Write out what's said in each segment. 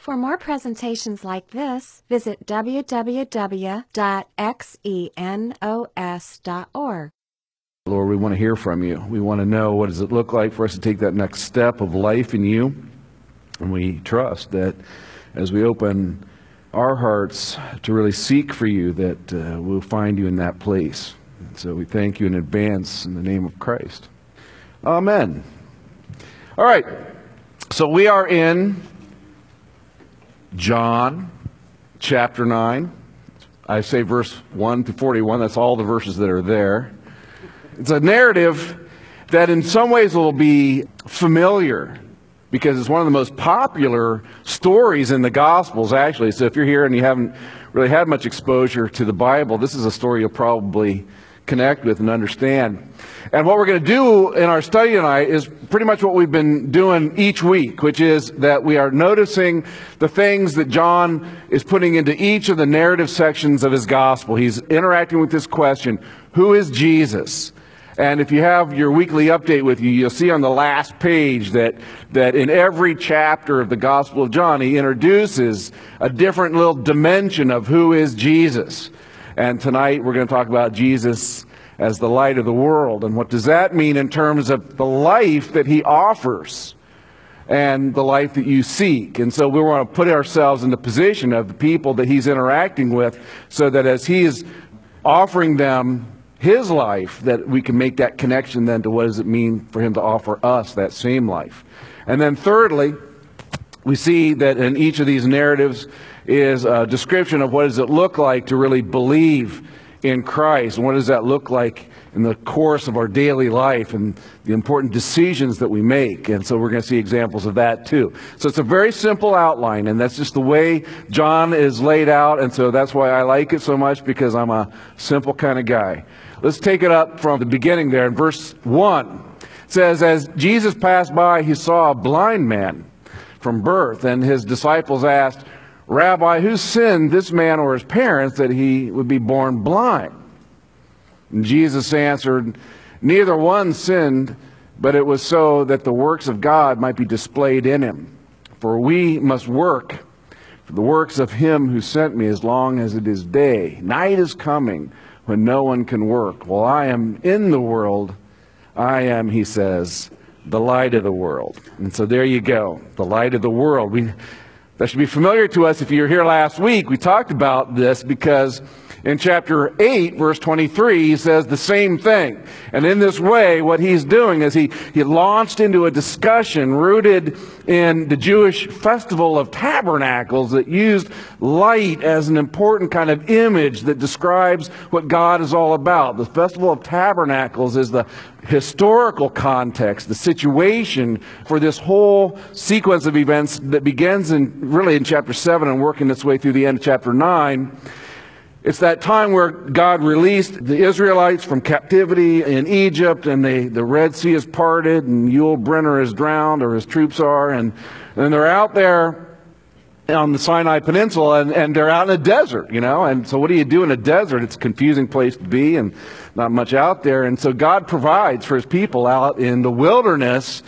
For more presentations like this, visit www.xenos.org. Lord, we want to hear from you. We want to know, what does it look like for us to take that next step of life in you? And we trust that as we open our hearts to really seek for you, that we'll find you in that place. And so we thank you in advance in the name of Christ. Amen. All right. So we are in John chapter 9. I say verse 1 to 41. That's all the verses that are there. It's a narrative that in some ways will be familiar because it's one of the most popular stories in the Gospels, actually. So if you're here and you haven't really had much exposure to the Bible, this is a story you'll probably connect with and understand. And what we're going to do in our study tonight is pretty much what we've been doing each week, which is that we are noticing the things that John is putting into each of the narrative sections of his gospel. He's interacting with this question, who is Jesus? And if you have your weekly update with you, you'll see on the last page that in every chapter of the Gospel of John, he introduces a different little dimension of who is Jesus. And tonight we're going to talk about Jesus as the light of the world. And what does that mean in terms of the life that he offers and the life that you seek? And so we want to put ourselves in the position of the people that he's interacting with so that as he is offering them his life, that we can make that connection then to what does it mean for him to offer us that same life. And then thirdly, we see that in each of these narratives is a description of what does it look like to really believe in Christ, and what does that look like in the course of our daily life and the important decisions that we make. And so we're going to see examples of that too. So it's a very simple outline, and that's just the way John is laid out, and so that's why I like it so much, because I'm a simple kind of guy. Let's take it up from the beginning there in verse 1. It says, as Jesus passed by, he saw a blind man from birth, and his disciples asked, Rabbi, who sinned, this man or his parents, that he would be born blind? And Jesus answered, neither one sinned, but it was so that the works of God might be displayed in him. For we must work for the works of him who sent me as long as it is day. Night is coming when no one can work. While I am in the world, I am, he says, the light of the world. And so there you go, the light of the world. That should be familiar to us. If you were here last week, we talked about this because in chapter 8, verse 23, he says the same thing. And in this way, what he's doing is he launched into a discussion rooted in the Jewish festival of tabernacles that used light as an important kind of image that describes what God is all about. The festival of tabernacles is the historical context, the situation for this whole sequence of events that begins really in chapter 7 and working its way through the end of chapter 9. It's that time where God released the Israelites from captivity in Egypt, and the Red Sea is parted, and Yul Brynner is drowned, or his troops are, and they're out there on the Sinai Peninsula, and they're out in a desert, and so what do you do in a desert? It's a confusing place to be, and not much out there, and so God provides for his people out in the wilderness,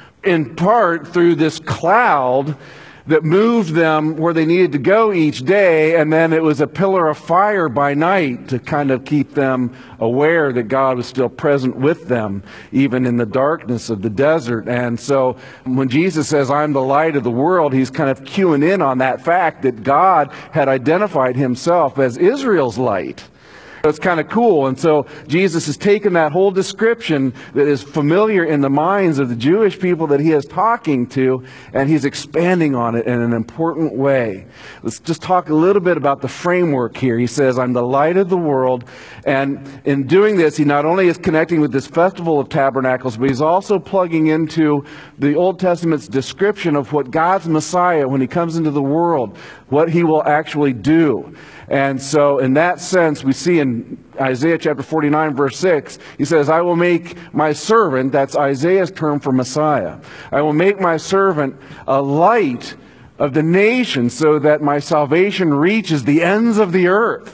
in part through this cloud that moved them where they needed to go each day, and then it was a pillar of fire by night to kind of keep them aware that God was still present with them, even in the darkness of the desert. And so when Jesus says, I'm the light of the world, he's kind of cueing in on that fact that God had identified himself as Israel's light. It's kind of cool. And so Jesus has taken that whole description that is familiar in the minds of the Jewish people that he is talking to, and he's expanding on it in an important way. Let's just talk a little bit about the framework here. He says, I'm the light of the world. And in doing this, he not only is connecting with this festival of tabernacles, but he's also plugging into the Old Testament's description of what God's Messiah, when he comes into the world, what he will actually do. And so in that sense, we see in Isaiah chapter 49, verse 6, he says, I will make my servant, that's Isaiah's term for Messiah, I will make my servant a light of the nations so that my salvation reaches the ends of the earth.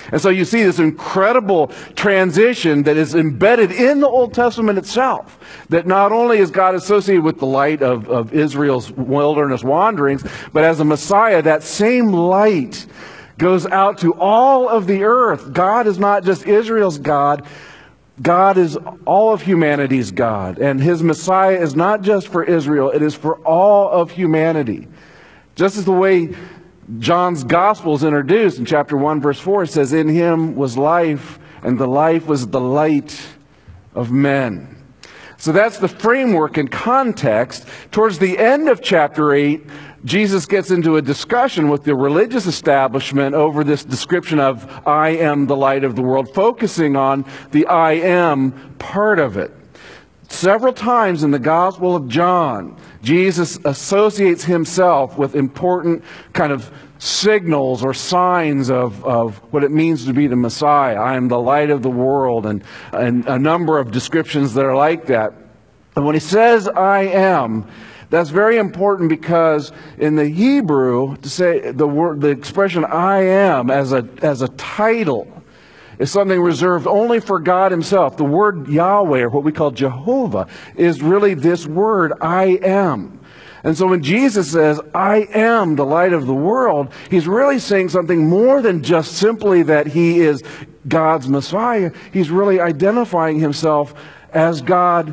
And so you see this incredible transition that is embedded in the Old Testament itself. That not only is God associated with the light of Israel's wilderness wanderings, but as a Messiah, that same light goes out to all of the earth. God is not just Israel's God. God is all of humanity's God. And his Messiah is not just for Israel, it is for all of humanity. Just as the way John's Gospel is introduced in chapter 1, verse 4, it says, "In him was life, and the life was the light of men." So that's the framework and context. Towards the end of chapter 8, Jesus gets into a discussion with the religious establishment over this description of "I am the light of the world," focusing on the "I am" part of it. Several times in the Gospel of John, Jesus associates himself with important kind of signals or signs of what it means to be the Messiah. "I am the light of the world," and a number of descriptions that are like that. And when he says "I am," that's very important, because in the Hebrew, to say the expression "I am" as a title is something reserved only for God himself. The word Yahweh, or what we call Jehovah, is really this word "I am." And so when Jesus says "I am the light of the world," he's really saying something more than just simply that he is God's Messiah. He's really identifying himself as God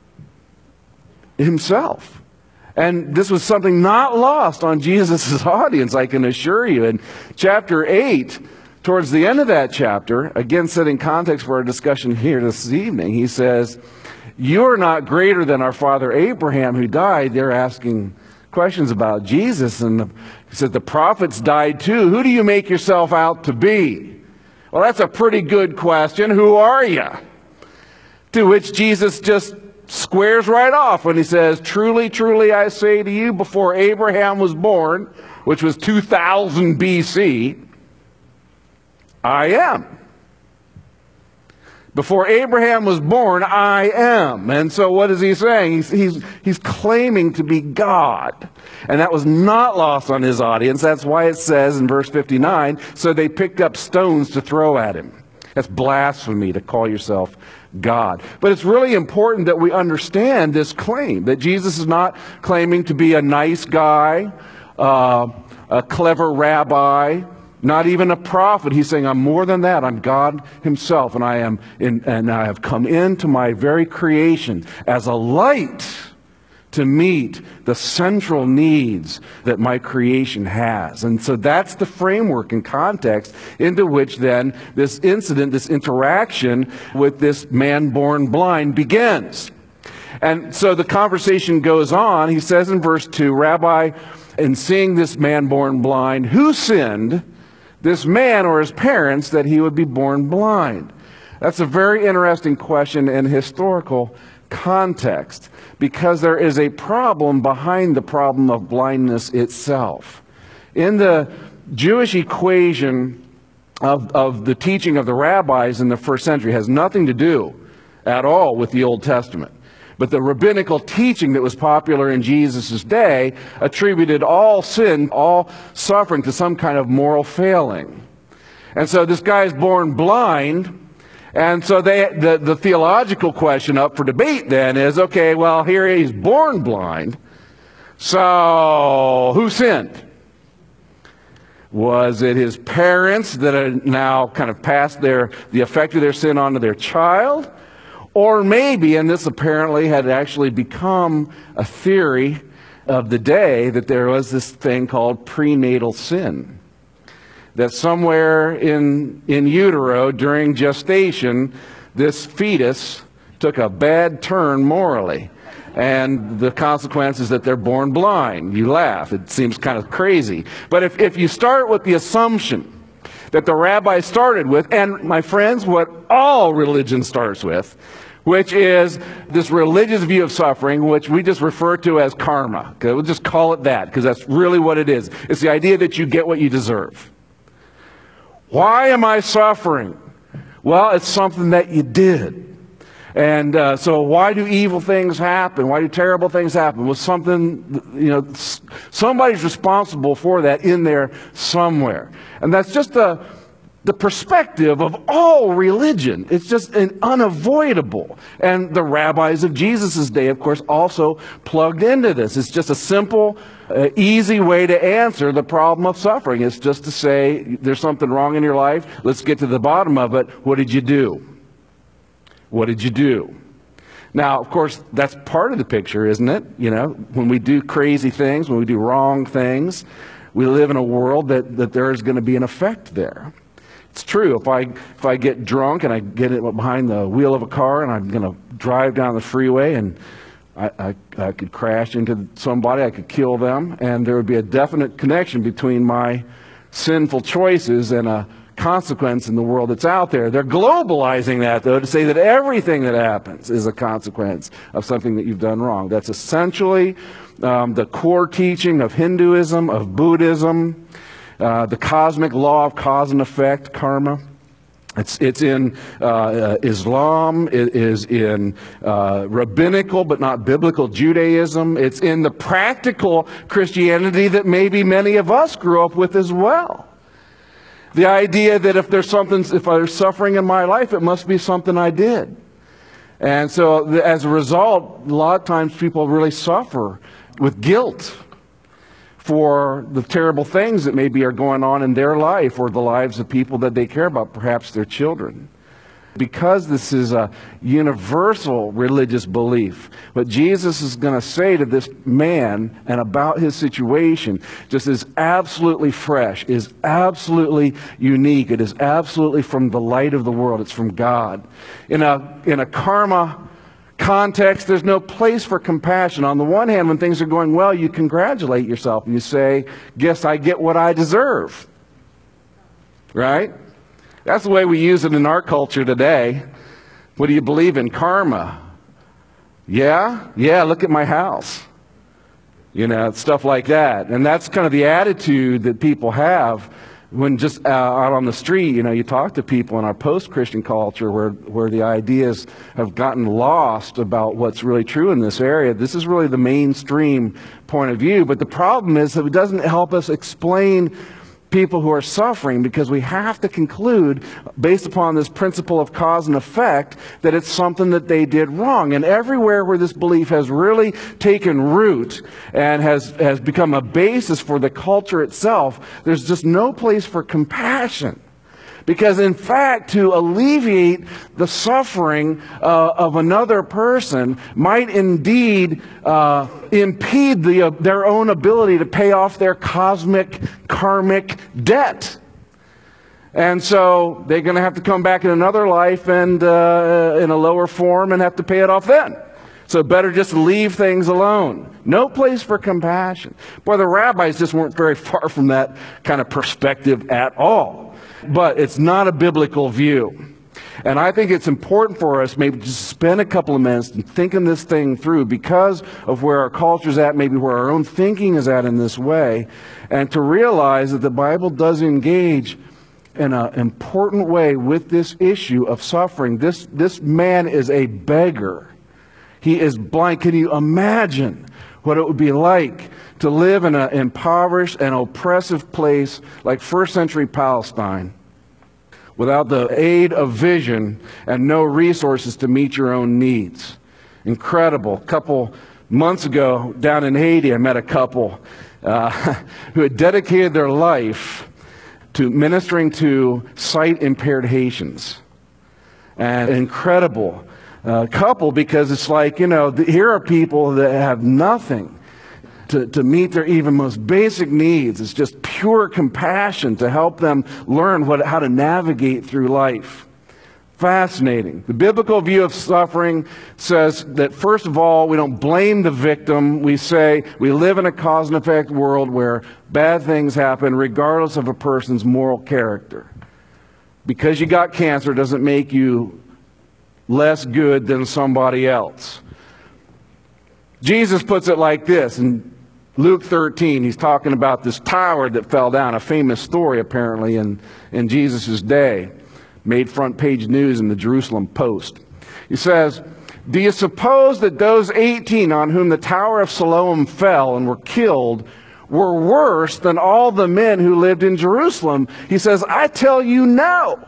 himself. And this was something not lost on Jesus' audience, I can assure you. In chapter 8, towards the end of that chapter, again setting context for our discussion here this evening, he says, "You're not greater than our father Abraham, who died." They're asking questions about Jesus, and he said, "The prophets died too. Who do you make yourself out to be?" Well, that's a pretty good question. Who are you? To which Jesus just squares right off when he says, "Truly, truly, I say to you, before Abraham was born," which was 2000 BC, "I am." Before Abraham was born, "I am." And so what is he saying? He's claiming to be God. And that was not lost on his audience. That's why it says in verse 59, "So they picked up stones to throw at him." That's blasphemy to call yourself God. But it's really important that we understand this claim, that Jesus is not claiming to be a nice guy, a clever rabbi, not even a prophet. He's saying, "I'm more than that. I'm God himself, and I have come into my very creation as a light to meet the central needs that my creation has." And so that's the framework and context into which then this incident, this interaction with this man born blind begins. And so the conversation goes on. He says in verse 2, "Rabbi, in seeing this man born blind, who sinned, this man or his parents, that he would be born blind?" That's a very interesting question in historical context, because there is a problem behind the problem of blindness itself. In the Jewish equation of the teaching of the rabbis in the first century, has nothing to do at all with the Old Testament. But the rabbinical teaching that was popular in Jesus' day attributed all sin, all suffering, to some kind of moral failing. And so this guy is born blind. And so the theological question up for debate then is, okay, well, here he's born blind. So who sinned? Was it his parents that had now kind of passed the effect of their sin onto their child? Or maybe, and this apparently had actually become a theory of the day, that there was this thing called prenatal sin. That somewhere in utero during gestation, this fetus took a bad turn morally. And the consequence is that they're born blind. You laugh. It seems kind of crazy. But if you start with the assumption that the rabbi started with, and my friends, what all religion starts with, which is this religious view of suffering, which we just refer to as karma. Okay? We'll just call it that, because that's really what it is. It's the idea that you get what you deserve. Why am I suffering? Well, it's something that you did. And so why do evil things happen? Why do terrible things happen? Well, something, somebody's responsible for that in there somewhere. And that's just the perspective of all religion. It's just unavoidable. And the rabbis of Jesus' day, of course, also plugged into this. It's just a simple, easy way to answer the problem of suffering. It's just to say, there's something wrong in your life. Let's get to the bottom of it. What did you do? What did you do? Now, of course, that's part of the picture, isn't it? You know, when we do crazy things, when we do wrong things, we live in a world that there is going to be an effect there. It's true. If I get drunk and I get behind the wheel of a car and I'm going to drive down the freeway and I could crash into somebody, I could kill them, and there would be a definite connection between my sinful choices and a consequence in the world that's out there. They're globalizing that, though, to say that everything that happens is a consequence of something that you've done wrong. That's essentially the core teaching of Hinduism, of Buddhism, the cosmic law of cause and effect, karma. It's in Islam. It is in rabbinical but not biblical Judaism. It's in the practical Christianity that maybe many of us grew up with as well. The idea that if there's suffering in my life, it must be something I did. And so as a result, a lot of times people really suffer with guilt for the terrible things that maybe are going on in their life or the lives of people that they care about, perhaps their children. Because this is a universal religious belief, what Jesus is going to say to this man and about his situation just is absolutely fresh, is absolutely unique. It is absolutely from the light of the world. It's from God. In a karma context, there's no place for compassion. On the one hand, when things are going well, you congratulate yourself and you say, guess I get what I deserve. Right? That's the way we use it in our culture today. What do you believe in? Karma. Yeah, look at my house. You know, stuff like that. And that's kind of the attitude that people have when just out on the street, you know, you talk to people in our post-Christian culture where the ideas have gotten lost about what's really true in this area. This is really the mainstream point of view. But the problem is that it doesn't help us explain people who are suffering, because we have to conclude, based upon this principle of cause and effect, that it's something that they did wrong. And everywhere where this belief has really taken root and has become a basis for the culture itself, there's just no place for compassion. Because in fact, to alleviate the suffering of another person might indeed impede their own ability to pay off their cosmic, karmic debt. And so they're going to have to come back in another life and in a lower form and have to pay it off then. So better just leave things alone. No place for compassion. Boy, the rabbis just weren't very far from that kind of perspective at all. But it's not a biblical view. And I think it's important for us maybe to spend a couple of minutes and thinking this thing through, because of where our culture's at, maybe where our own thinking is at in this way, and to realize that the Bible does engage in an important way with this issue of suffering. This man is a beggar. He is blind. Can you imagine what it would be like to live in an impoverished and oppressive place like first century Palestine without the aid of vision and no resources to meet your own needs? Incredible. A couple months ago down in Haiti, I met a couple who had dedicated their life to ministering to sight-impaired Haitians. And incredible couple, because it's like, you know, here are people that have nothing to meet their even most basic needs. It's just pure compassion to help them learn how to navigate through life. Fascinating. The biblical view of suffering says that, first of all, we don't blame the victim. We say we live in a cause and effect world where bad things happen regardless of a person's moral character. Because you got cancer doesn't make you less good than somebody else. Jesus puts it like this in Luke 13. He's talking about this tower that fell down, a famous story apparently in Jesus' day. Made front page news in the Jerusalem Post. He says, "Do you suppose that those 18 on whom the Tower of Siloam fell and were killed were worse than all the men who lived in Jerusalem. He says, I tell you no.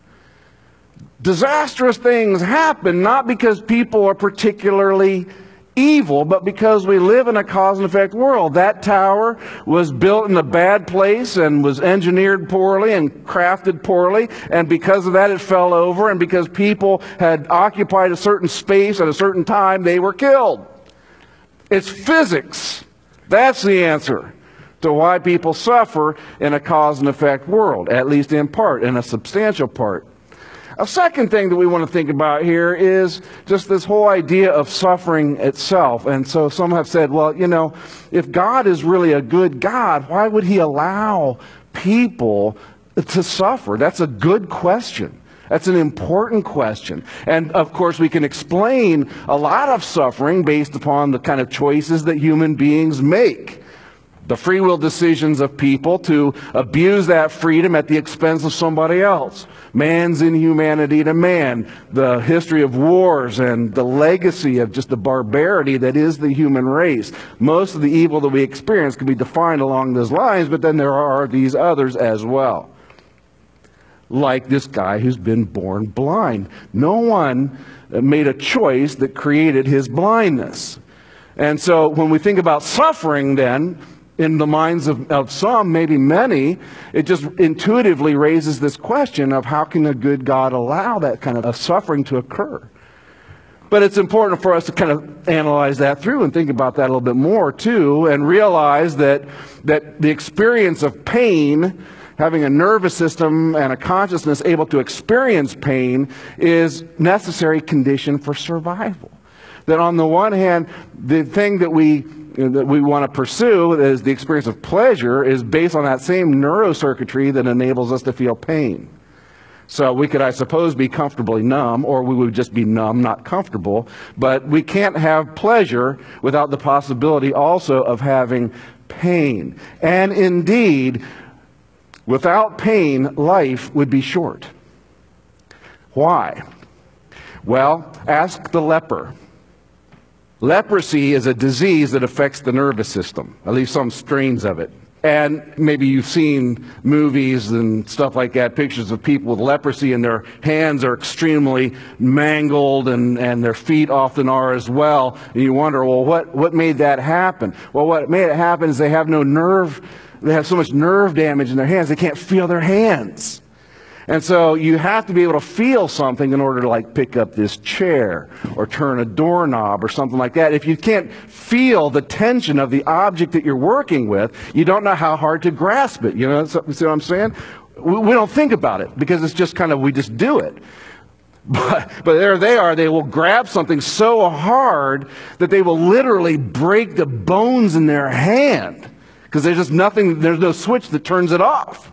Disastrous things happen not because people are particularly evil, but because we live in a cause and effect world. That tower was built in a bad place and was engineered poorly and crafted poorly, and because of that it fell over, and because people had occupied a certain space at a certain time, they were killed. It's physics. That's the answer to why people suffer in a cause and effect world, at least in part, in a substantial part. A second thing that we want to think about here is just this whole idea of suffering itself. And so some have said, well, you know, if God is really a good God, why would he allow people to suffer? That's a good question. That's an important question. And of course, we can explain a lot of suffering based upon the kind of choices that human beings make. The free will decisions of people to abuse that freedom at the expense of somebody else. Man's inhumanity to man. The history of wars and the legacy of just the barbarity that is the human race. Most of the evil that we experience can be defined along those lines, but then there are these others as well. Like this guy who's been born blind. No one made a choice that created his blindness. And so when we think about suffering then, in the minds of some, maybe many, it just intuitively raises this question of how can a good God allow that kind of suffering to occur? But it's important for us to kind of analyze that through and think about that a little bit more too, and realize that the experience of pain, having a nervous system and a consciousness able to experience pain, is necessary condition for survival. That on the one hand, the thing that we want to pursue is the experience of pleasure is based on that same neurocircuitry that enables us to feel pain. So we could, I suppose, be comfortably numb, or we would just be numb, not comfortable. But we can't have pleasure without the possibility also of having pain. And indeed, without pain, life would be short. Why? Well, ask the leper. Leprosy is a disease that affects the nervous system, at least some strains of it. And maybe you've seen movies and stuff like that, pictures of people with leprosy, and their hands are extremely mangled, and their feet often are as well. And you wonder, well, what made that happen? Well, what made it happen is they have no nerve, they have so much nerve damage in their hands, they can't feel their hands. And so you have to be able to feel something in order to like pick up this chair or turn a doorknob or something like that. If you can't feel the tension of the object that you're working with, you don't know how hard to grasp it. You know, see what I'm saying? We don't think about it because it's just kind of, we just do it. But there they are, they will grab something so hard that they will literally break the bones in their hand because there's just nothing, there's no switch that turns it off.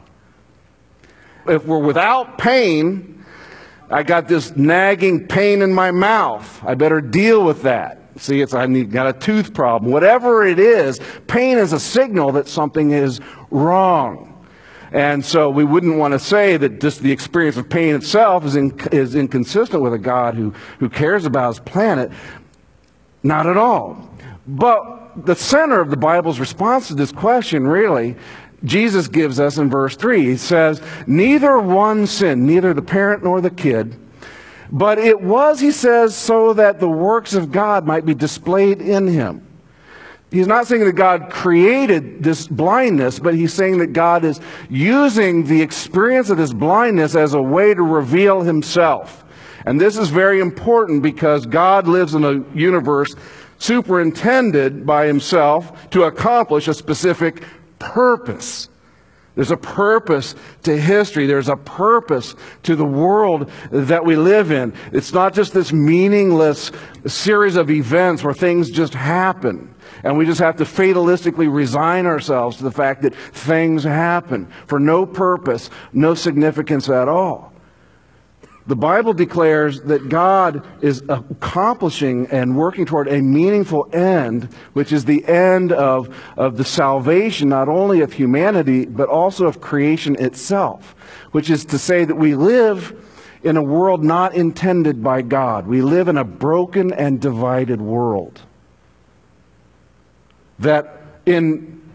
If we're without pain, I got this nagging pain in my mouth. I better deal with that. See, got a tooth problem. Whatever it is, pain is a signal that something is wrong. And so we wouldn't want to say that just the experience of pain itself is inconsistent with a God who cares about his planet. Not at all. But the center of the Bible's response to this question, really, Jesus gives us in verse 3. He says, neither one sinned, neither the parent nor the kid, but it was, he says, so that the works of God might be displayed in him. He's not saying that God created this blindness, but he's saying that God is using the experience of this blindness as a way to reveal himself. And this is very important because God lives in a universe superintended by himself to accomplish a specific purpose. There's a purpose to history. There's a purpose to the world that we live in. It's not just this meaningless series of events where things just happen. And we just have to fatalistically resign ourselves to the fact that things happen for no purpose, no significance at all. The Bible declares that God is accomplishing and working toward a meaningful end, which is the end of the salvation, not only of humanity, but also of creation itself, which is to say that we live in a world not intended by God. We live in a broken and divided world. That in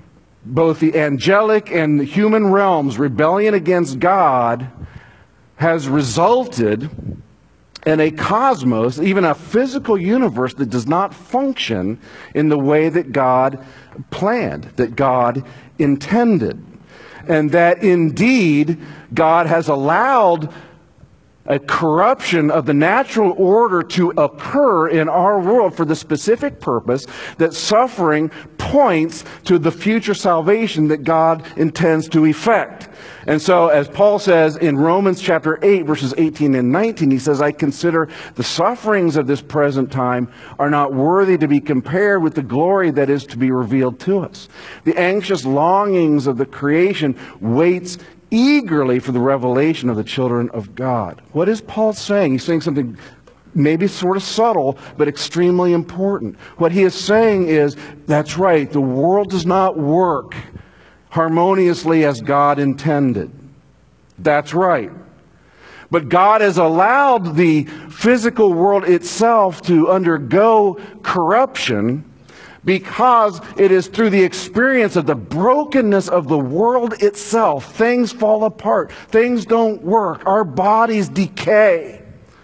both the angelic and the human realms, rebellion against God has resulted in a cosmos, even a physical universe, that does not function in the way that God planned, that God intended. And that indeed God has allowed a corruption of the natural order to occur in our world for the specific purpose that suffering points to the future salvation that God intends to effect. And so, as Paul says in Romans chapter 8, verses 18 and 19, he says, I consider the sufferings of this present time are not worthy to be compared with the glory that is to be revealed to us. The anxious longings of the creation waits eagerly for the revelation of the children of God. What is Paul saying? He's saying something maybe sort of subtle, but extremely important. What he is saying is, that's right, the world does not work harmoniously as God intended. That's right. But God has allowed the physical world itself to undergo corruption because it is through the experience of the brokenness of the world itself. Things fall apart. Things don't work. Our bodies decay.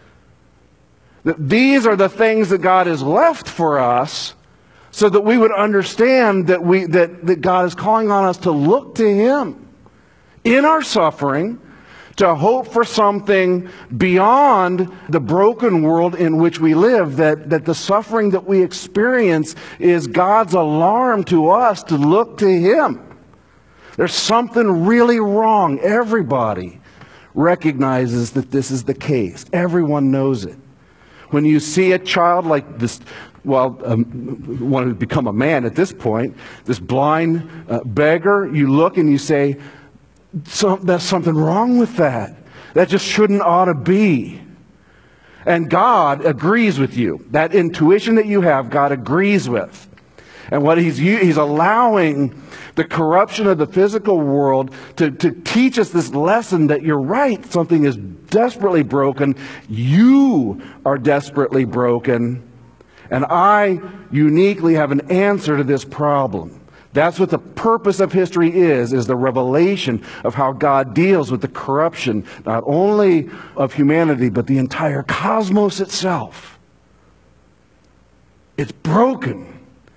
These are the things that God has left for us so that we would understand that God is calling on us to look to Him in our suffering, to hope for something beyond the broken world in which we live, that the suffering that we experience is God's alarm to us to look to Him. There's something really wrong. Everybody recognizes that this is the case. Everyone knows it. When you see a child like this, one who's become a man at this point, this blind beggar, you look and you say, there's something wrong with that. That just shouldn't ought to be. And God agrees with you. That intuition that you have, God agrees with. And what He's allowing the corruption of the physical world to teach us this lesson that you're right, something is desperately broken. You are desperately broken. And I uniquely have an answer to this problem. That's what the purpose of history is the revelation of how God deals with the corruption, not only of humanity, but the entire cosmos itself. It's broken.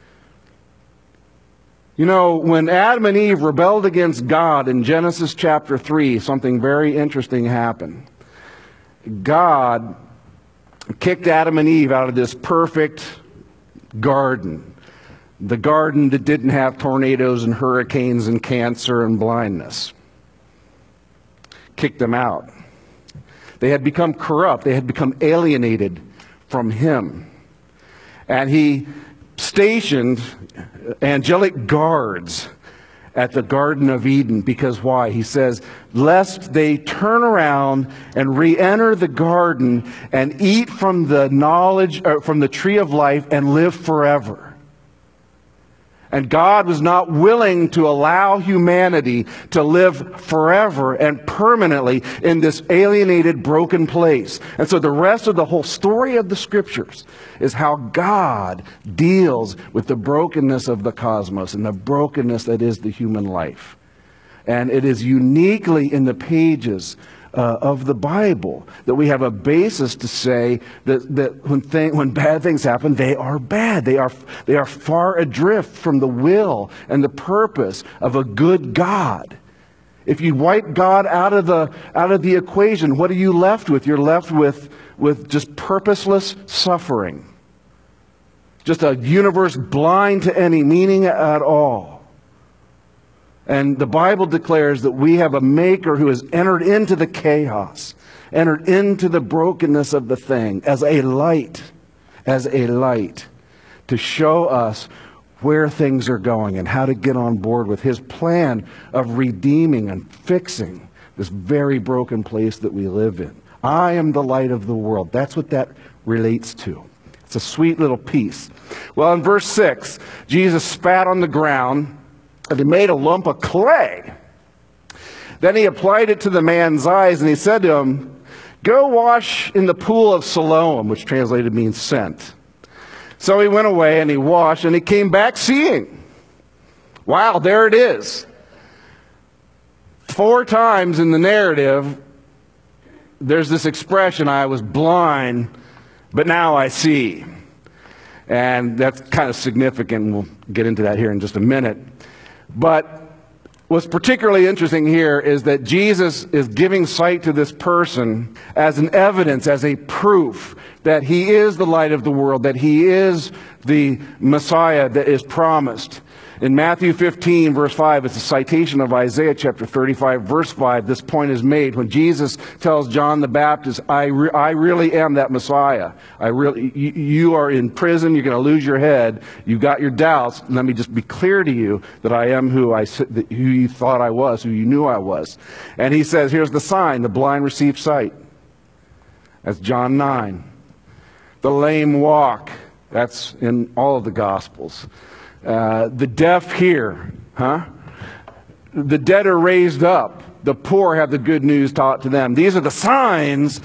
You know, when Adam and Eve rebelled against God in Genesis chapter 3, something very interesting happened. God kicked Adam and Eve out of this perfect garden. The garden that didn't have tornadoes and hurricanes and cancer and blindness. Kicked them out. They had become corrupt. They had become alienated from Him. And He stationed angelic guards at the Garden of Eden. Because why? He says, lest they turn around and re-enter the garden and eat from the knowledge, from the tree of life and live forever. And God was not willing to allow humanity to live forever and permanently in this alienated, broken place. And so the rest of the whole story of the Scriptures is how God deals with the brokenness of the cosmos and the brokenness that is the human life. And it is uniquely in the pages of the Bible that we have a basis to say that when bad things happen, they are bad. They are far adrift from the will and the purpose of a good God. If you wipe God out of the equation, what are you left with? You're left with just purposeless suffering. Just a universe blind to any meaning at all. And the Bible declares that we have a Maker who has entered into the chaos, entered into the brokenness of the thing as a light, to show us where things are going and how to get on board with His plan of redeeming and fixing this very broken place that we live in. I am the light of the world. That's what that relates to. It's a sweet little piece. Well, in verse 6, Jesus spat on the ground, and He made a lump of clay. Then He applied it to the man's eyes, and He said to him, go wash in the pool of Siloam, which translated means sent. So he went away, and he washed, and he came back seeing. Wow, there it is. 4 times in the narrative, there's this expression, I was blind, but now I see. And that's kind of significant. We'll get into that here in just a minute. But what's particularly interesting here is that Jesus is giving sight to this person as an evidence, as a proof that he is the light of the world, that he is the Messiah that is promised. In Matthew 15, verse 5, it's a citation of Isaiah chapter 35, verse 5. This point is made when Jesus tells John the Baptist, I really am that Messiah. You are in prison. You're going to lose your head. You've got your doubts. Let me just be clear to you that I am who you thought I was, who you knew I was. And he says, here's the sign. The blind receive sight. That's John 9. The lame walk. That's in all of the Gospels. The deaf hear, the dead are raised up. The poor have the good news taught to them. These are the signs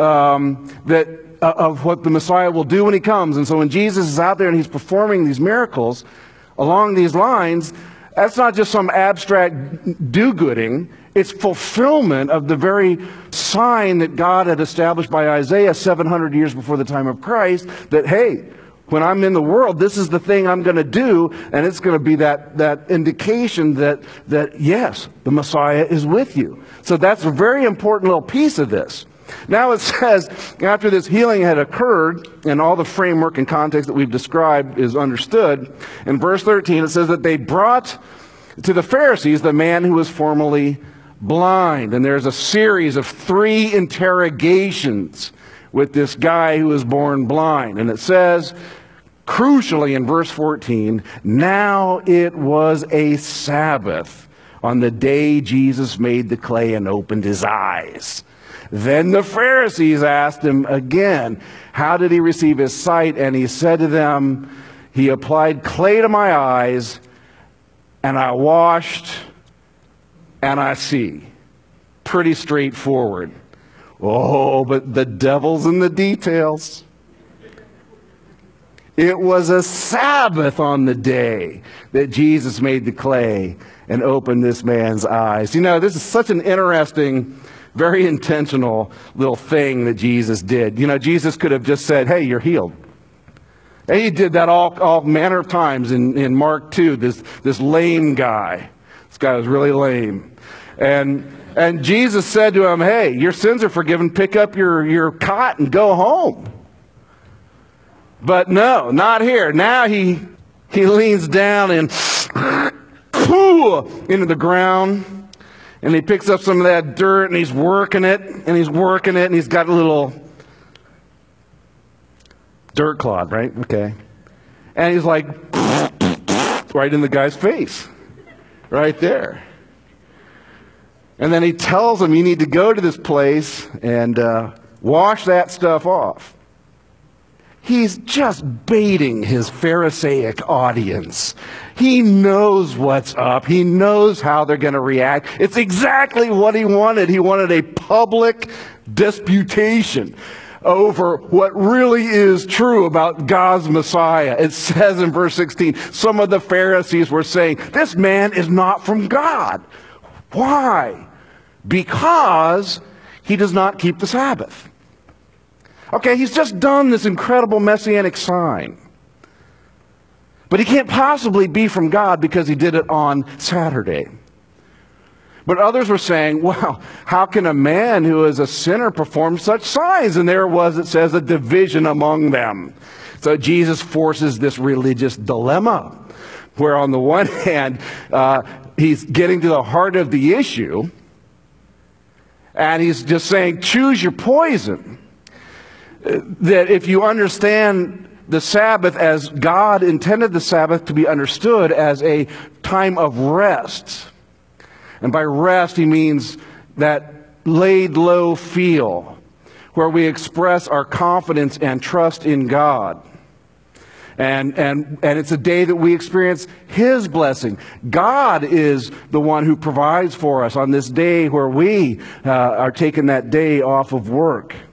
of what the Messiah will do when he comes. And so when Jesus is out there and he's performing these miracles along these lines, that's not just some abstract do-gooding. It's fulfillment of the very sign that God had established by Isaiah 700 years before the time of Christ, that, hey, when I'm in the world, this is the thing I'm going to do, and it's going to be that indication that yes, the Messiah is with you. So that's a very important little piece of this. Now it says, after this healing had occurred, and all the framework and context that we've described is understood, in verse 13 it says that they brought to the Pharisees the man who was formerly blind. And there's a series of 3 interrogations with this guy who was born blind. And it says, crucially in verse 14, now it was a Sabbath on the day Jesus made the clay and opened his eyes. Then the Pharisees asked him again, how did he receive his sight? And he said to them, he applied clay to my eyes, and I washed, and I see. Pretty straightforward. Oh, but the devil's in the details. It was a Sabbath on the day that Jesus made the clay and opened this man's eyes. You know, this is such an interesting, very intentional little thing that Jesus did. You know, Jesus could have just said, hey, you're healed. And he did that all manner of times in Mark 2, this lame guy. This guy was really lame. And Jesus said to him, hey, your sins are forgiven. Pick up your cot and go home. But no, not here. Now he leans down and into the ground. And he picks up some of that dirt and he's working it. And he's working it. And he's got a little dirt clod, right? Okay. And he's like, right in the guy's face. Right there. And then he tells him, you need to go to this place and wash that stuff off. He's just baiting his Pharisaic audience. He knows what's up. He knows how they're going to react. It's exactly what he wanted. He wanted a public disputation over what really is true about God's Messiah. It says in verse 16, some of the Pharisees were saying, this man is not from God. Why? Because he does not keep the Sabbath. Okay, he's just done this incredible messianic sign. But he can't possibly be from God because he did it on Saturday. But others were saying, well, how can a man who is a sinner perform such signs? And there was, it says, a division among them. So Jesus forces this religious dilemma, where on the one hand, he's getting to the heart of the issue, and he's just saying, choose your poison. That if you understand the Sabbath as God intended the Sabbath to be understood as a time of rest. And by rest, he means that laid low feel, where we express our confidence and trust in God. And it's a day that we experience his blessing. God is the one who provides for us on this day where we are taking that day off of work.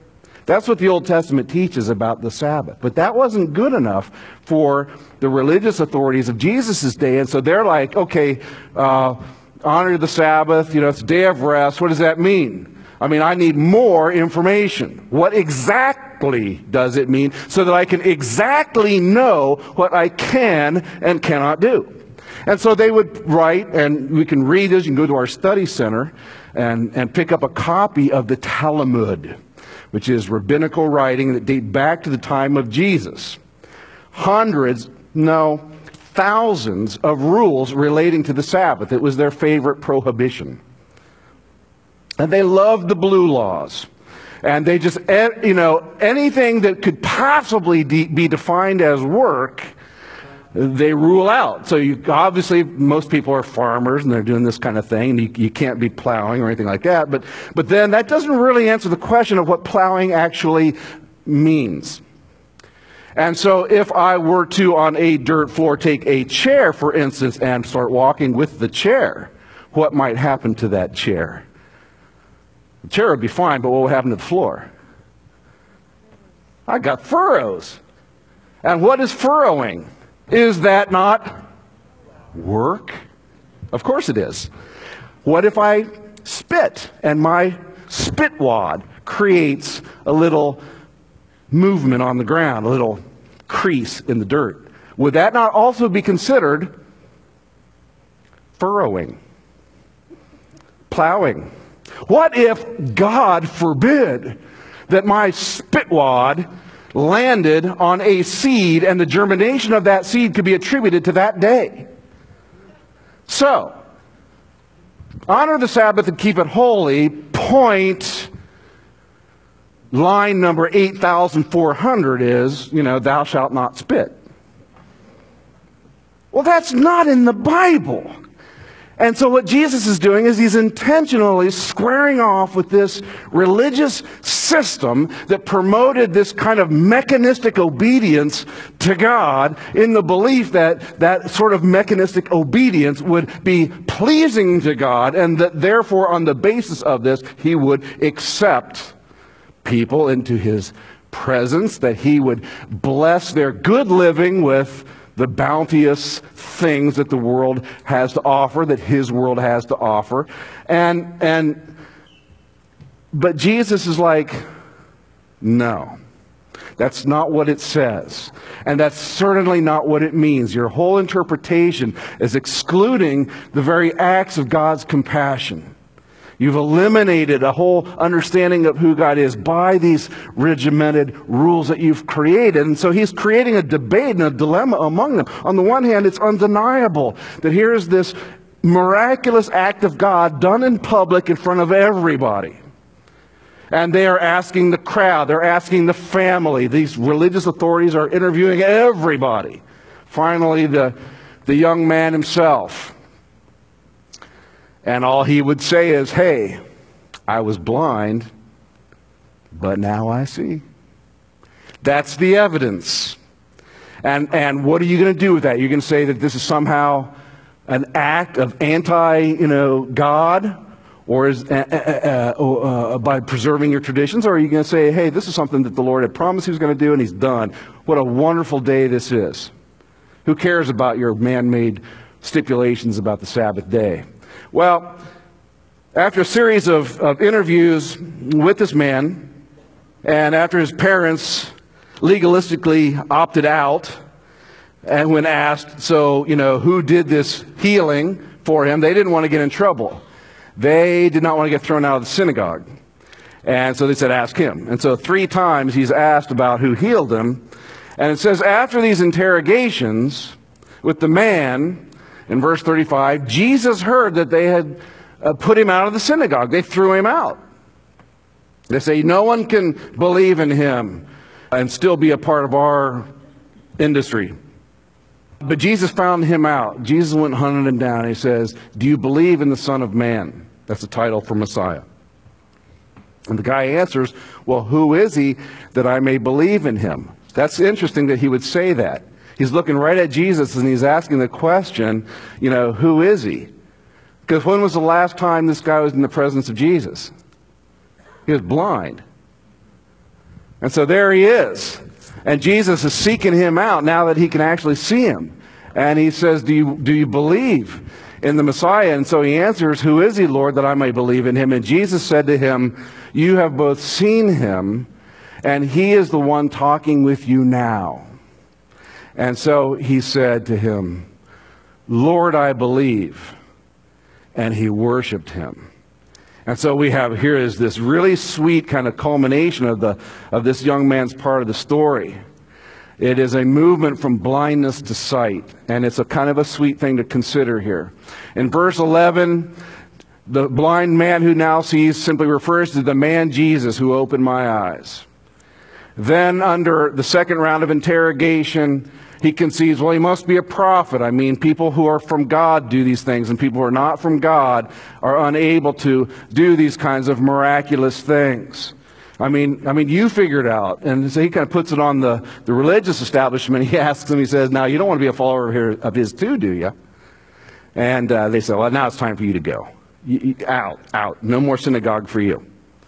That's what the Old Testament teaches about the Sabbath. But that wasn't good enough for the religious authorities of Jesus' day. And so they're like, okay, honor the Sabbath, it's a day of rest. What does that mean? I mean, I need more information. What exactly does it mean so that I can exactly know what I can and cannot do? And so they would write, and we can read this. You can go to our study center and pick up a copy of the Talmud, which is rabbinical writing that date back to the time of Jesus. Thousands of rules relating to the Sabbath. It was their favorite prohibition. And they loved the blue laws. And they just, anything that could possibly be defined as work, they rule out. So obviously, most people are farmers and they're doing this kind of thing. And you can't be plowing or anything like that. But then that doesn't really answer the question of what plowing actually means. And so if I were to, on a dirt floor, take a chair, for instance, and start walking with the chair, what might happen to that chair? The chair would be fine, but what would happen to the floor? I got furrows. And what is furrowing? Is that not work? Of course it is. What if I spit and my spit wad creates a little movement on the ground, a little crease in the dirt? Would that not also be considered furrowing? Plowing? What if, God forbid, that my spit wad landed on a seed and the germination of that seed could be attributed to that day? So, honor the Sabbath and keep it holy. Line number 8,400 is, thou shalt not spit. Well, that's not in the Bible. And so what Jesus is doing is he's intentionally squaring off with this religious system that promoted this kind of mechanistic obedience to God in the belief that that sort of mechanistic obedience would be pleasing to God, and that therefore on the basis of this he would accept people into his presence, that he would bless their good living with the bounteous things that the world has to offer, that his world has to offer. But Jesus is like, no, that's not what it says. And that's certainly not what it means. Your whole interpretation is excluding the very acts of God's compassion. You've eliminated a whole understanding of who God is by these regimented rules that you've created. And so he's creating a debate and a dilemma among them. On the one hand, it's undeniable that here's this miraculous act of God done in public in front of everybody. And they are asking the crowd, they're asking the family. These religious authorities are interviewing everybody. Finally, the young man himself. And all he would say is, hey, I was blind, but now I see. That's the evidence. And what are you going to do with that? You're going to say that this is somehow an act of God, or is by preserving your traditions? Or are you going to say, hey, this is something that the Lord had promised he was going to do, and he's done. What a wonderful day this is. Who cares about your man-made stipulations about the Sabbath day? Well, after a series of interviews with this man, and after his parents legalistically opted out, and when asked, who did this healing for him, they didn't want to get in trouble. They did not want to get thrown out of the synagogue. And so they said, ask him. And so 3 times he's asked about who healed him. And it says, after these interrogations with the man, in verse 35, Jesus heard that they had put him out of the synagogue. They threw him out. They say, no one can believe in him and still be a part of our industry. But Jesus found him out. Jesus went hunting him down. He says, do you believe in the Son of Man? That's the title for Messiah. And the guy answers, well, who is he that I may believe in him? That's interesting that he would say that. He's looking right at Jesus and he's asking the question, who is he? Because when was the last time this guy was in the presence of Jesus? He was blind. And so there he is. And Jesus is seeking him out now that he can actually see him. And he says, do you believe in the Messiah? And so he answers, who is he, Lord, that I may believe in him? And Jesus said to him, you have both seen him, and he is the one talking with you now. And so he said to him, Lord, I believe. And he worshiped him. And so we have here is this really sweet kind of culmination of this young man's part of the story. It is a movement from blindness to sight. And it's a kind of a sweet thing to consider here. In verse 11, the blind man who now sees simply refers to the man Jesus who opened my eyes. Then under the second round of interrogation, he conceives, well, he must be a prophet. I mean, people who are from God do these things, and people who are not from God are unable to do these kinds of miraculous things. I mean, you figure it out. And so he kind of puts it on the religious establishment. He asks them, he says, now, you don't want to be a follower of his too, do you? And they say, well, now it's time for you to go. Out. No more synagogue for you.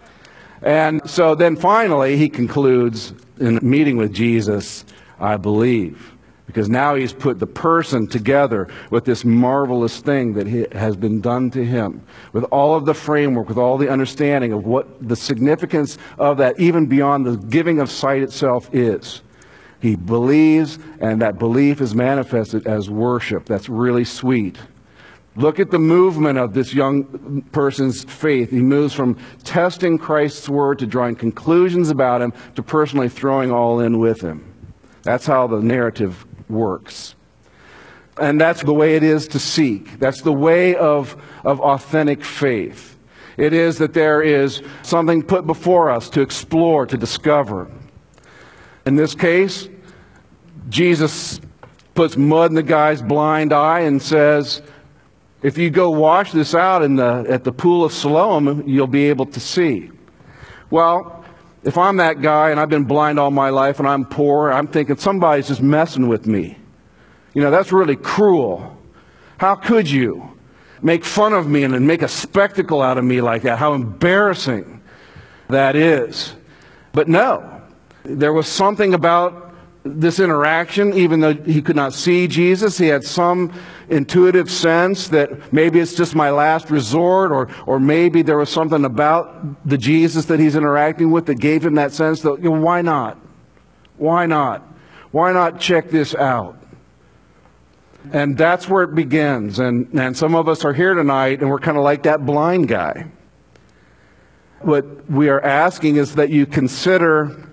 And so then finally he concludes in a meeting with Jesus, I believe. Because now he's put the person together with this marvelous thing that has been done to him. With all of the framework, with all the understanding of what the significance of that, even beyond the giving of sight itself is. He believes, and that belief is manifested as worship. That's really sweet. Look at the movement of this young person's faith. He moves from testing Christ's word to drawing conclusions about him to personally throwing all in with him. That's how the narrative works. And that's the way it is to seek. That's the way of authentic faith. It is that there is something put before us to explore, to discover. In this case, Jesus puts mud in the guy's blind eye and says, if you go wash this out at the pool of Siloam, you'll be able to see. Well, if I'm that guy and I've been blind all my life and I'm poor, I'm thinking somebody's just messing with me. You know, that's really cruel. How could you make fun of me and then make a spectacle out of me like that? How embarrassing that is. But no, there was something about this interaction, even though he could not see Jesus, he had some intuitive sense that maybe it's just my last resort, or maybe there was something about the Jesus that he's interacting with that gave him that sense that, you know, why not? Why not? Why not check this out? And that's where it begins. And some of us are here tonight and we're kind of like that blind guy. What we are asking is that you consider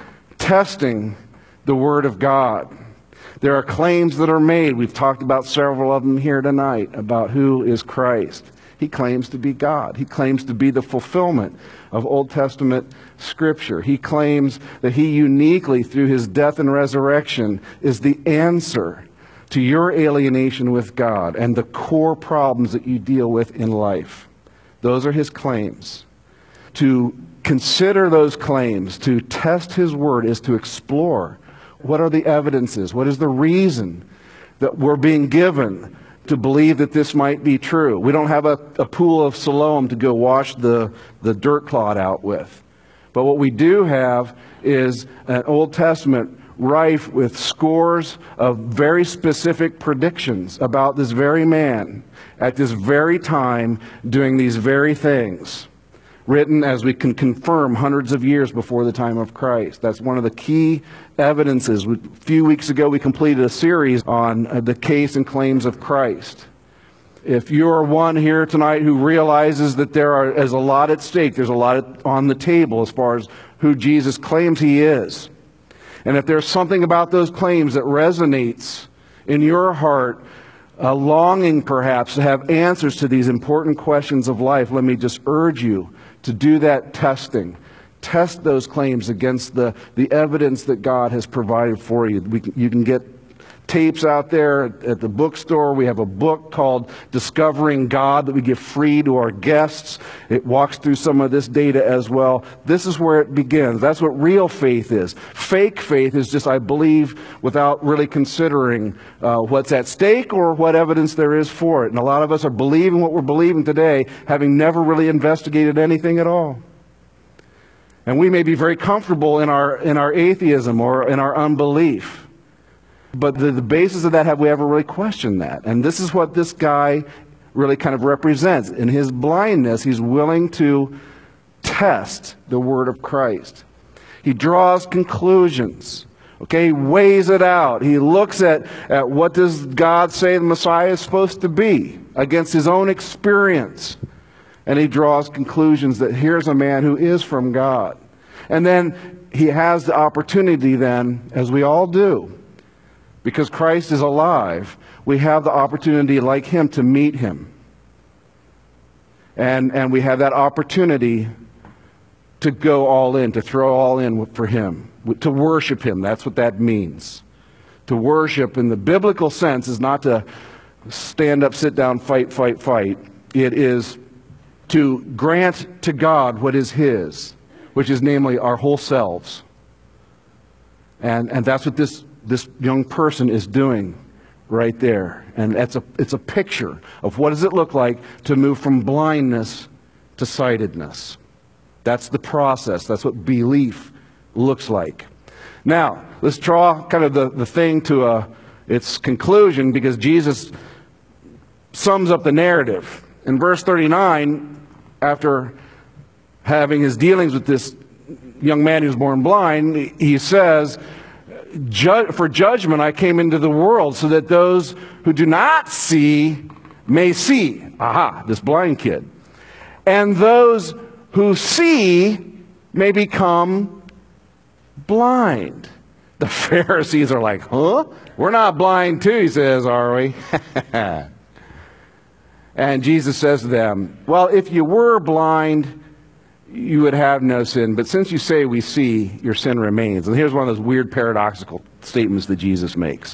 testing the Word of God. There are claims that are made. We've talked about several of them here tonight about who is Christ. He claims to be God. He claims to be the fulfillment of Old Testament Scripture. He claims that He uniquely, through His death and resurrection, is the answer to your alienation with God and the core problems that you deal with in life. Those are His claims. To consider those claims, to test His Word, is to explore what are the evidences, what is the reason that we're being given to believe that this might be true. We don't have a pool of Siloam to go wash the dirt clod out with. But what we do have is an Old Testament rife with scores of very specific predictions about this very man at this very time doing these very things, written, as we can confirm, hundreds of years before the time of Christ. That's one of the key evidences. A few weeks ago we completed a series on the case and claims of Christ. If you're one here tonight who realizes that there is a lot at stake, there's a lot on the table as far as who Jesus claims He is, and if there's something about those claims that resonates in your heart, a longing perhaps to have answers to these important questions of life, let me just urge you to do that testing. Test those claims against the evidence that God has provided for you. You can get tapes out there at the bookstore. We have a book called Discovering God that we give free to our guests. It walks through some of this data as well. This is where it begins. That's what real faith is. Fake faith is just, I believe, without really considering what's at stake or what evidence there is for it. And a lot of us are believing what we're believing today, having never really investigated anything at all. And we may be very comfortable in our atheism or in our unbelief. But the basis of that, have we ever really questioned that? And this is what this guy really kind of represents. In his blindness, he's willing to test the word of Christ. He draws conclusions. Okay, he weighs it out. He looks at what does God say the Messiah is supposed to be against his own experience. And he draws conclusions that here's a man who is from God. And then he has the opportunity then, as we all do, because Christ is alive, we have the opportunity like him to meet him. And we have that opportunity to go all in, to throw all in for him, to worship him. That's what that means. To worship in the biblical sense is not to stand up, sit down, fight, fight, fight. It is to grant to God what is his, which is namely our whole selves. And that's what this young person is doing right there. And it's a picture of what does it look like to move from blindness to sightedness. That's the process. That's what belief looks like. Now, let's draw kind of the thing to its conclusion, because Jesus sums up the narrative. In verse 39, after having his dealings with this young man who's born blind, he says, for judgment I came into the world, so that those who do not see may see. Aha, this blind kid. And those who see may become blind. The Pharisees are like, huh? We're not blind too, he says, are we? And Jesus says to them, well, if you were blind, you would have no sin. But since you say we see, your sin remains. And here's one of those weird paradoxical statements that Jesus makes.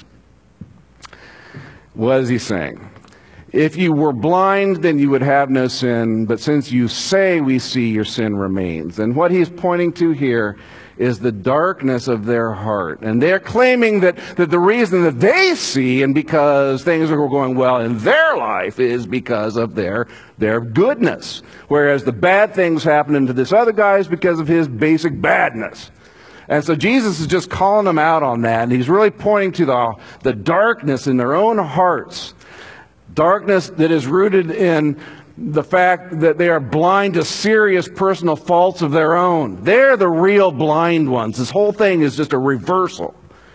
What is he saying? If you were blind, then you would have no sin. But since you say we see, your sin remains. And what he's pointing to here is the darkness of their heart. And they're claiming that the reason that they see, and because things are going well in their life, is because of their goodness. Whereas the bad things happening to this other guy is because of his basic badness. And so Jesus is just calling them out on that. And he's really pointing to the darkness in their own hearts. Darkness that is rooted in the fact that they are blind to serious personal faults of their own. They're the real blind ones. This whole thing is just a reversal.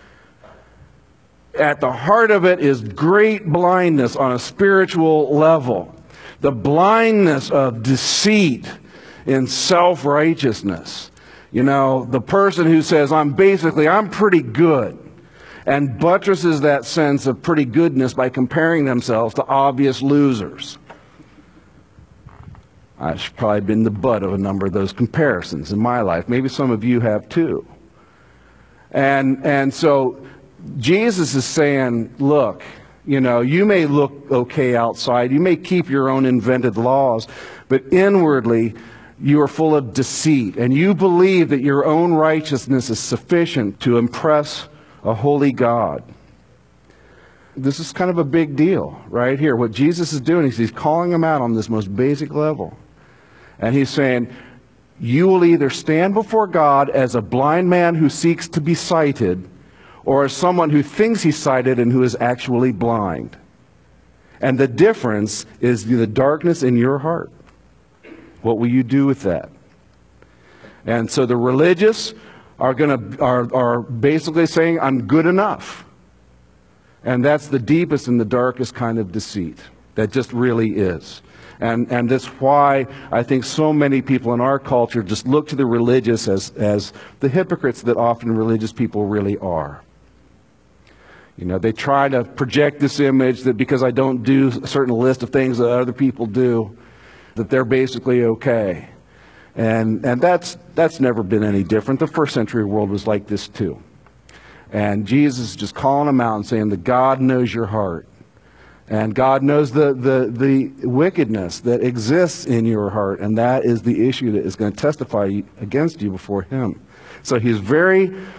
At the heart of it is great blindness on a spiritual level. The blindness of deceit in self-righteousness. You know, the person who says, I'm pretty good, and buttresses that sense of pretty goodness by comparing themselves to obvious losers. I've probably been the butt of a number of those comparisons in my life. Maybe some of you have too. And so Jesus is saying, look, you know, you may look okay outside. You may keep your own invented laws. But inwardly, you are full of deceit. And you believe that your own righteousness is sufficient to impress a holy God. This is kind of a big deal right here. What Jesus is doing is he's calling them out on this most basic level. And he's saying, you will either stand before God as a blind man who seeks to be sighted, or as someone who thinks he's sighted and who is actually blind. And the difference is the darkness in your heart. What will you do with that? And so the religious are basically saying, I'm good enough. And that's the deepest and the darkest kind of deceit. That just really is. And that's why I think so many people in our culture just look to the religious as the hypocrites that often religious people really are. You know, they try to project this image that because I don't do a certain list of things that other people do, that they're basically okay. And that's never been any different. The first century world was like this too. And Jesus is just calling them out and saying that God knows your heart. And God knows the wickedness that exists in your heart. And that is the issue that is going to testify against you before Him. So He's very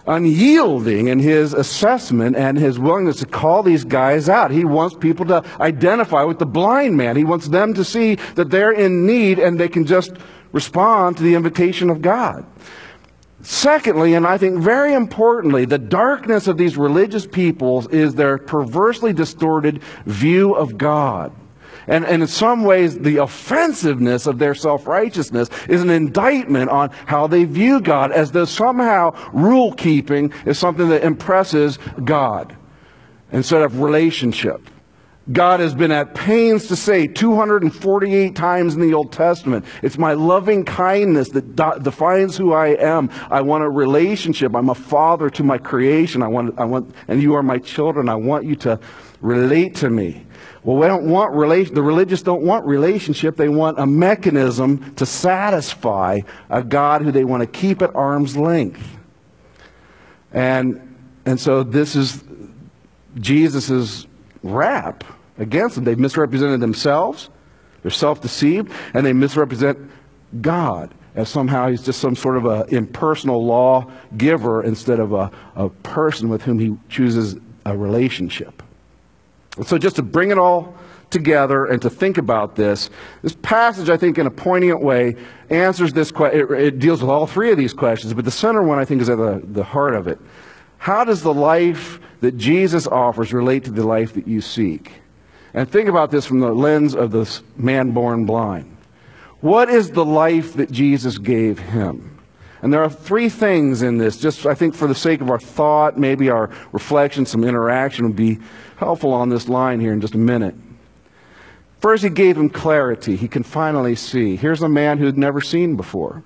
unyielding in his assessment and his willingness to call these guys out. He wants people to identify with the blind man. He wants them to see that they're in need and they can just respond to the invitation of God. Secondly, and I think very importantly, the darkness of these religious peoples is their perversely distorted view of God. And in some ways, the offensiveness of their self-righteousness is an indictment on how they view God, as though somehow rule-keeping is something that impresses God instead of relationship. God has been at pains to say 248 times in the Old Testament, it's my loving kindness that defines who I am. I want a relationship. I'm a father to my creation. And you are my children. I want you to relate to me. Well, we don't want the religious don't want relationship. They want a mechanism to satisfy a God who they want to keep at arm's length. And so this is Jesus' rap against them. They've misrepresented themselves, they're self-deceived, and they misrepresent God as somehow he's just some sort of an impersonal law giver instead of a person with whom he chooses a relationship. So just to bring it all together and to think about this passage, I think, in a poignant way, answers this question. It deals with all three of these questions, but the center one, I think, is at the heart of it. How does the life that Jesus offers relate to the life that you seek? And think about this from the lens of this man born blind. What is the life that Jesus gave him? And there are three things in this. Just, I think, for the sake of our thought, maybe our reflection, some interaction would be helpful on this line here in just a minute. First, he gave him clarity. He can finally see. Here's a man who had never seen before.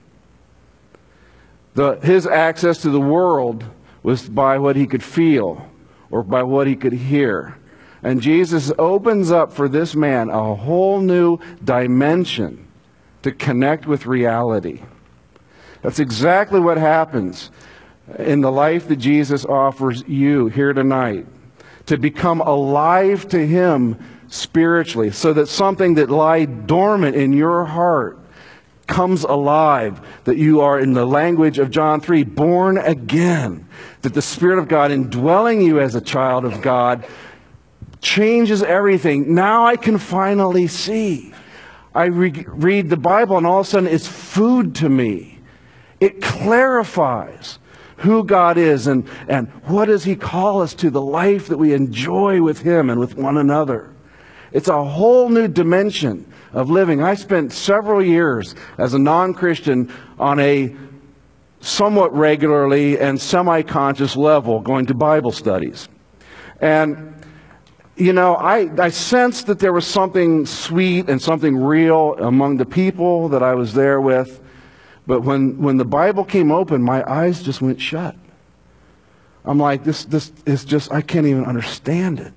His access to the world was by what he could feel or by what he could hear. And Jesus opens up for this man a whole new dimension to connect with reality. That's exactly what happens in the life that Jesus offers you here tonight. To become alive to him spiritually, so that something that lied dormant in your heart comes alive, that you are, in the language of John 3, born again, that the Spirit of God indwelling you as a child of God changes everything. Now I can finally see. I read the Bible and all of a sudden it's food to me. It clarifies who God is and what does he call us to, the life that we enjoy with him and with one another. It's a whole new dimension of living. I spent several years as a non-Christian on a somewhat regularly and semi-conscious level going to Bible studies. And you know, I sensed that there was something sweet and something real among the people that I was there with. But when the Bible came open, my eyes just went shut. I'm like, this is just, I can't even understand it.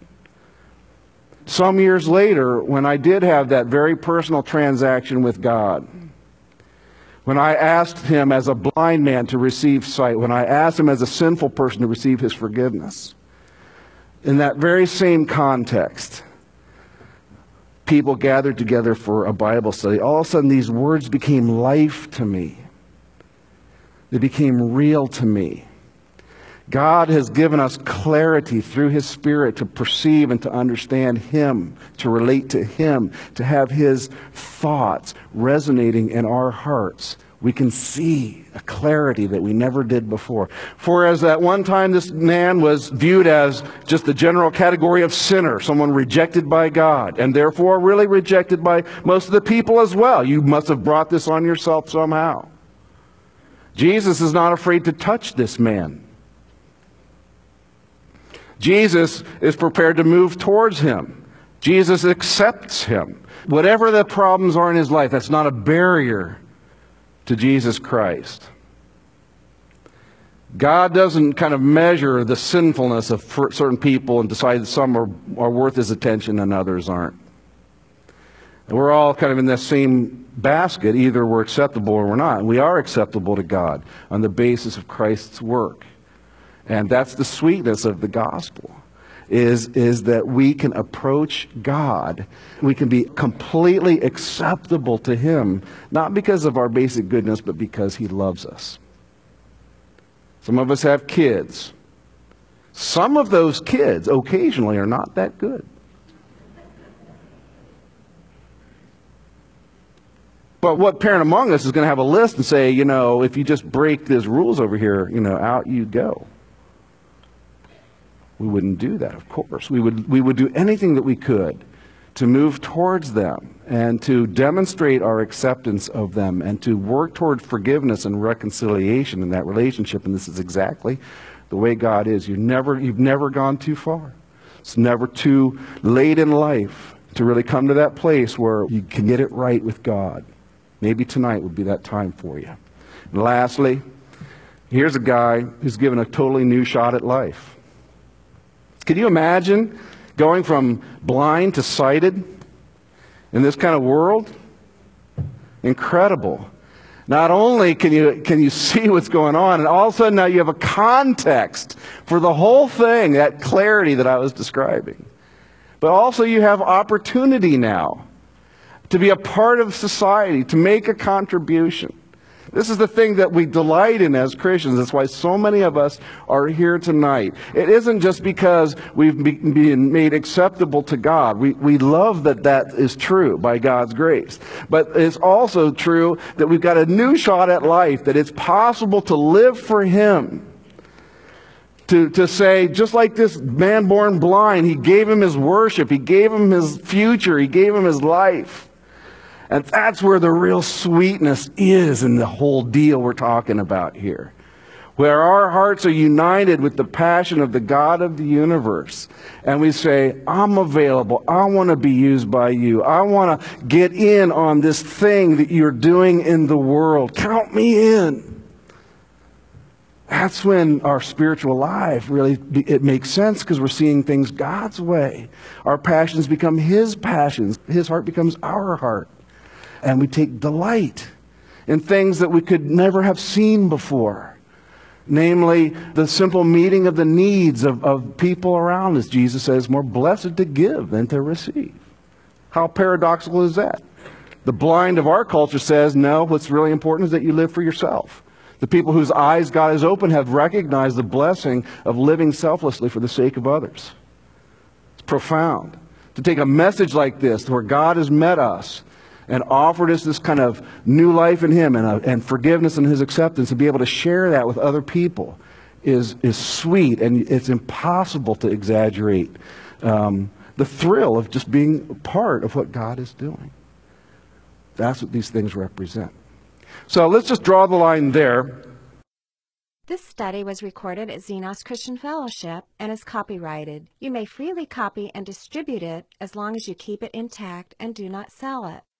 Some years later, when I did have that very personal transaction with God, when I asked him as a blind man to receive sight, when I asked him as a sinful person to receive his forgiveness, in that very same context, people gathered together for a Bible study. All of a sudden, these words became life to me. They became real to me. God has given us clarity through his Spirit to perceive and to understand him, to relate to him, to have his thoughts resonating in our hearts. We can see a clarity that we never did before. For as at one time this man was viewed as just the general category of sinner, someone rejected by God, and therefore really rejected by most of the people as well. You must have brought this on yourself somehow. Jesus is not afraid to touch this man. Jesus is prepared to move towards him. Jesus accepts him. Whatever the problems are in his life, that's not a barrier to Jesus Christ. God doesn't kind of measure the sinfulness of certain people and decide that some are worth his attention and others aren't. And we're all kind of in that same basket. Either we're acceptable or we're not. And we are acceptable to God on the basis of Christ's work. And that's the sweetness of the gospel, is that we can approach God. We can be completely acceptable to him, not because of our basic goodness, but because he loves us. Some of us have kids. Some of those kids occasionally are not that good. But what parent among us is going to have a list and say, if you just break these rules over here, out you go? We wouldn't do that, of course. We would do anything that we could to move towards them and to demonstrate our acceptance of them and to work toward forgiveness and reconciliation in that relationship. And this is exactly the way God is. You've never gone too far. It's never too late in life to really come to that place where you can get it right with God. Maybe tonight would be that time for you. And lastly, here's a guy who's given a totally new shot at life. Can you imagine going from blind to sighted in this kind of world? Incredible. Not only can you see what's going on, and all of a sudden now you have a context for the whole thing, that clarity that I was describing. But also you have opportunity now to be a part of society, to make a contribution. This is the thing that we delight in as Christians. That's why so many of us are here tonight. It isn't just because we've been made acceptable to God. We love that is true by God's grace. But it's also true that we've got a new shot at life, that it's possible to live for Him. To say, just like this man born blind, He gave him his worship, He gave him his future, He gave him his life. And that's where the real sweetness is in the whole deal we're talking about here. Where our hearts are united with the passion of the God of the universe. And we say, I'm available. I want to be used by you. I want to get in on this thing that you're doing in the world. Count me in. That's when our spiritual life really, it makes sense, because we're seeing things God's way. Our passions become His passions. His heart becomes our heart. And we take delight in things that we could never have seen before. Namely, the simple meeting of the needs of people around us. Jesus says, more blessed to give than to receive. How paradoxical is that? The blind of our culture says, no, what's really important is that you live for yourself. The people whose eyes God has opened have recognized the blessing of living selflessly for the sake of others. It's profound. To take a message like this, where God has met us and offered us this kind of new life in Him and forgiveness and His acceptance, and be able to share that with other people is sweet, and it's impossible to exaggerate the thrill of just being part of what God is doing. That's what these things represent. So let's just draw the line there. This study was recorded at Xenos Christian Fellowship and is copyrighted. You may freely copy and distribute it as long as you keep it intact and do not sell it.